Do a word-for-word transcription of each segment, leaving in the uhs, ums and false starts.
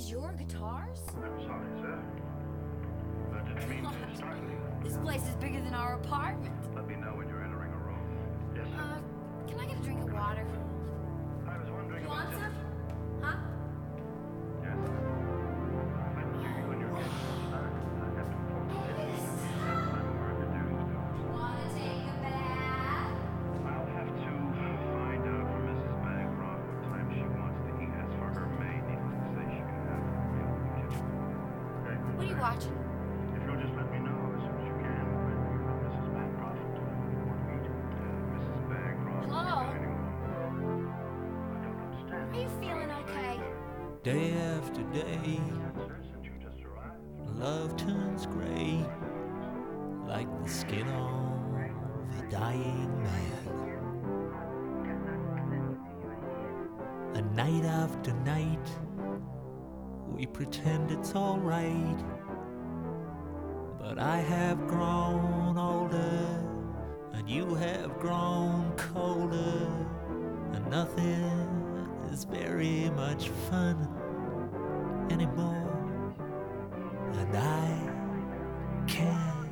these your guitars? I'm sorry, sir. I didn't mean to startle you. This place is bigger than our apartment. Let me know when you're entering a room. Yes, sir. Uh, can I get a drink of water? I was wondering You about want this. some? Huh? Yes. I will hear you when you're getting started. I have to inform the city. I'm aware of your duties to us. Wanna take a bath? I'll have to find out from Missus Bancroft what time she wants to eat. As for her maid, needless to say, she can have her meal in the kitchen. Okay? What are you watching? If you'll just let me know as soon as you can when you're with Missus Bancroft, uh, you want to meet uh, Missus Bancroft. Hello? Dining room. I don't understand. Are you feeling okay? Day after day, Sir, since you just arrived. love turns gray, like the skin of a dying man. And night after night, we pretend it's alright. But I have grown older, and you have grown colder, and nothing is very much fun anymore. And I can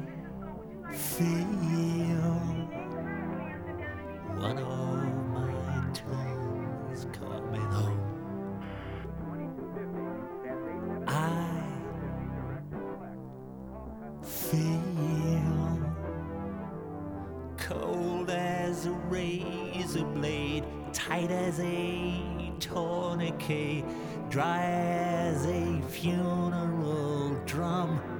feel one of my toes coming home. I feel cold as a razor blade, tight as a tourniquet, dry as a funeral drum.